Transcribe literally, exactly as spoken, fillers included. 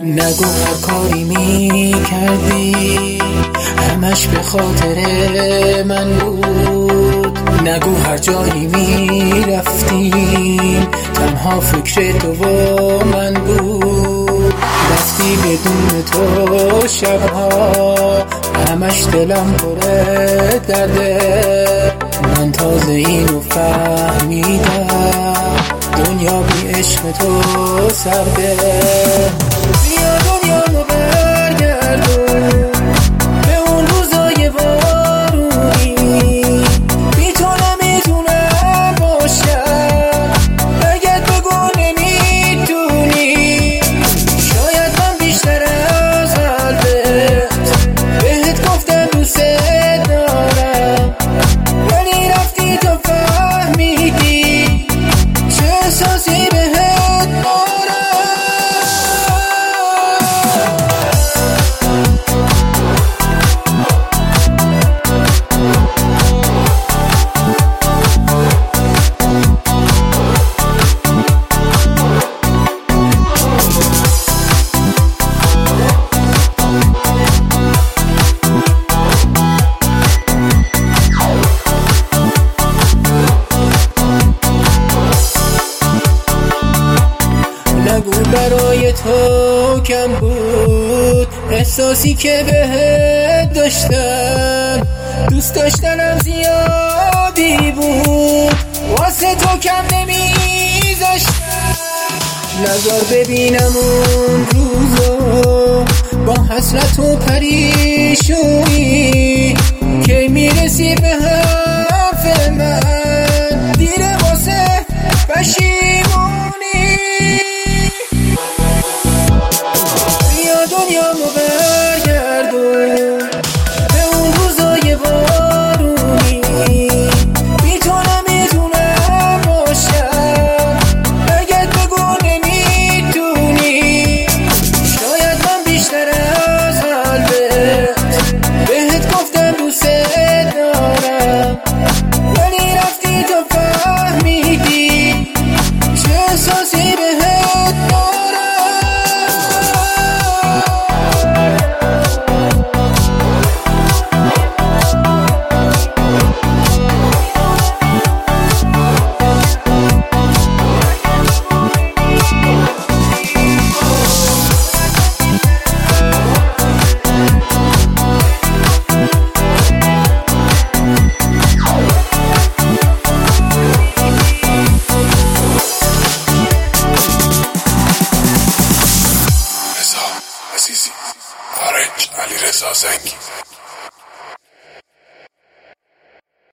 نگو هر کاری می کردی همش به خاطر من بود، نگو هر جایی می رفتیم تنها فکر تو و من بود. رفتی بدون تو شبها همش دلم پره درده، من تازه اینو فهمیدم دنیا بی عشق تو سرده. بیا دنیامو برگردون به اون روزای بارونی، بی تو نمیتونم باشم اگر بگو نمیتونی. شاید من بیشتر از قلبت بهت گفتم دوست دارم، ولی رفتی تو فهمیدی چه احساسی بهت دارم. نگو برای تو کم بود احساسی که بهت داشتم، دوست داشتنم زیادی بود واسه تو کم نمیذاشتم. نظر ببینم اون روزو با حسرت و پریشونی که میرسی به حرف من، دیره واسه پشیمونی. دنیامو برگردون به اون روزای بارونی، بی تو نمیتونم باشم اگر بگو نمیتونی. شاید من بیشتر از قلبت بهت گفتم دوست دارم، ولی رفتی تو فهمیدی چه احساسی بهت دارم. عزیزی فرج علیرضا زنگی.